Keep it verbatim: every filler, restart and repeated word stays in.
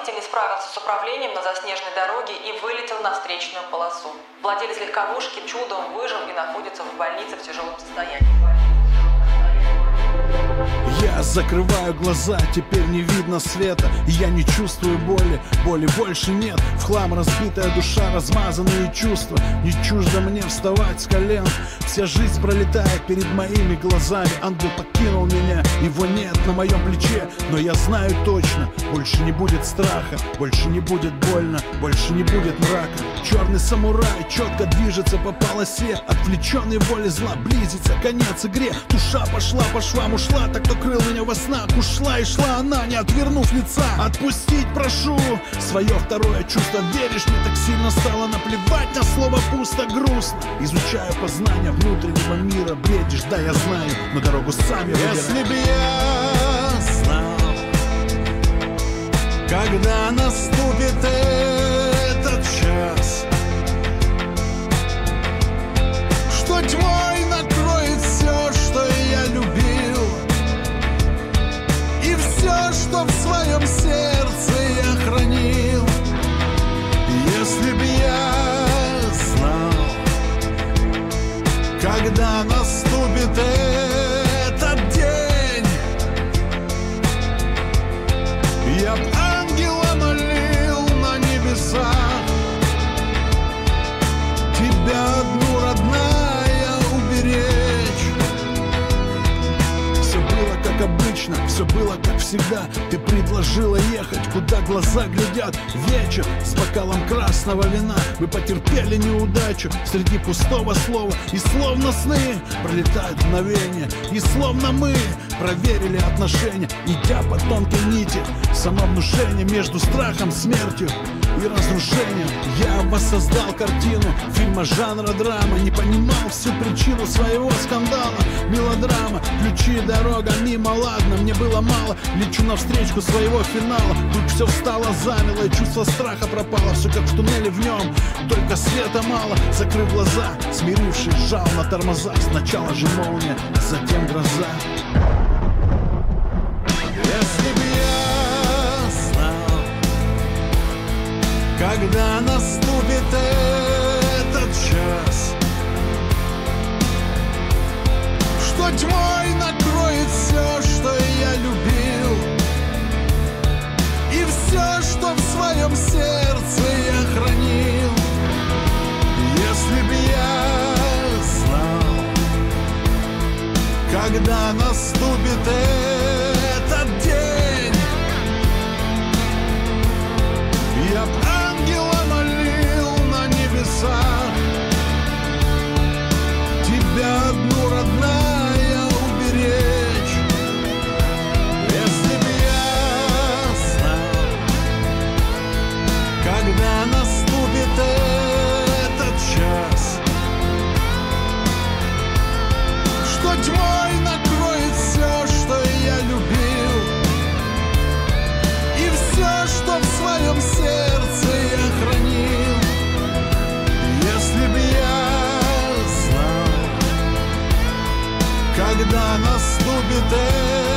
Водитель не справился с управлением на заснеженной дороге и вылетел на встречную полосу. Владелец легковушки чудом выжил и находится в больнице в тяжелом состоянии. Я закрываю глаза, теперь не видно света. Я не чувствую боли, боли больше нет. В хлам разбитая душа, размазанные чувства. Не чуждо мне вставать с колен. Вся жизнь пролетает перед моими глазами. Ангел покинул меня, его нет на моем плече. Но я знаю точно, больше не будет страха, больше не будет больно, больше не будет мрака. Черный самурай четко движется по полосе. Отвлеченный воли зла близится конец игре. Душа пошла по швам, ушла, так кто крыл меня во снах. Ушла и шла она, не отвернув лица. Отпустить прошу свое второе чувство. Веришь, мне так сильно стало наплевать на слово пусто, грустно. Изучаю познания внутреннего мира. Бредишь, да, я знаю, но дорогу сам я выбираю. Если б я знал, когда наступит этот час, что тьмой накроет все, что я любил, и все, что в своем сердце я хранил. Если б я знал, когда наступит этот день, я б ангела молил на небесах, тебя одну, родная, уберечь. Все было как обычно, все было как всегда. Ты предложила ехать, куда глаза глядят. Вечер с бокалом красного вина. Мы потерпели неудачу среди пустого слова. И словно сны пролетают мгновения. И словно мы проверили отношения, идя по тонкой нити. Самовнушение между страхом, смертью и разрушением. Я воссоздал картину фильма жанра драма. Не понимал всю причину своего скандала. Мелодрама, ключи, дорога мимо, ладно, мне было мало. Лечу навстречу своего финала. Тут все встало замело, и чувство страха пропало. Все как в туннеле в нем, только света мало. Закрыв глаза, смирившись, жал на тормозах. Сначала же молния, а затем гроза. Если б я знал, когда наступит этот час, что тьмой накроет все, что я любил, и все, что в своем сердце я хранил. Если б я знал, когда наступит этот день, я б ангела молил на небесах, тебя одну, родная, уберечь. Если б я знал, когда наступит этот час, что тьмой накроет все, что я любил, и все, что в своем сердце я хранил. Если б я знал, когда наступит